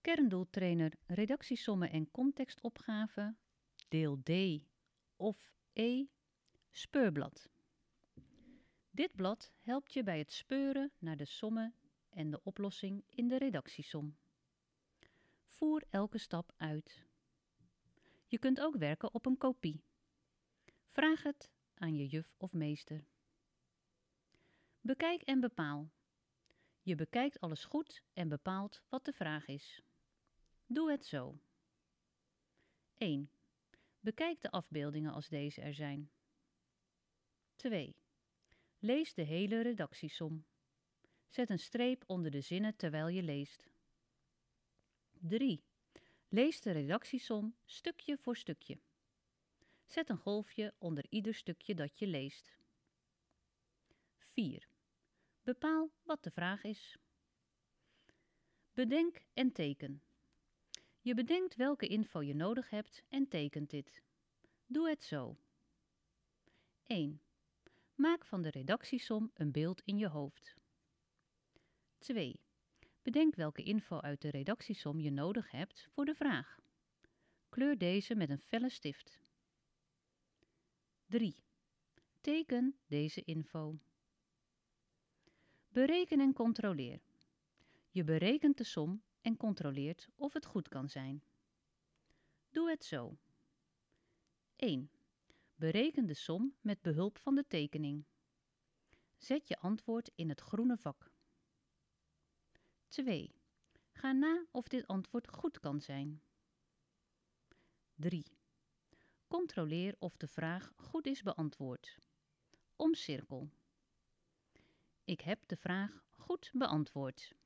Kerndoeltrainer redactiesommen en contextopgaven, deel D of E, speurblad. Dit blad helpt je bij het speuren naar de sommen en de oplossing in de redactiesom. Voer elke stap uit. Je kunt ook werken op een kopie. Vraag het aan je juf of meester. Bekijk en bepaal. Je bekijkt alles goed en bepaalt wat de vraag is. Doe het zo. 1. Bekijk de afbeeldingen als deze er zijn. 2. Lees de hele redactiesom. Zet een streep onder de zinnen terwijl je leest. 3. Lees de redactiesom stukje voor stukje. Zet een golfje onder ieder stukje dat je leest. 4. Bepaal wat de vraag is. Bedenk en teken. Je bedenkt welke info je nodig hebt en tekent dit. Doe het zo. 1. Maak van de redactiesom een beeld in je hoofd. 2. Bedenk welke info uit de redactiesom je nodig hebt voor de vraag. Kleur deze met een felle stift. 3. Teken deze info. Bereken en controleer. Je berekent de som en controleert of het goed kan zijn. Doe het zo. 1. Bereken de som met behulp van de tekening. Zet je antwoord in het groene vak. 2. Ga na of dit antwoord goed kan zijn. 3. Controleer of de vraag goed is beantwoord. Omcirkel. Ik heb de vraag goed beantwoord.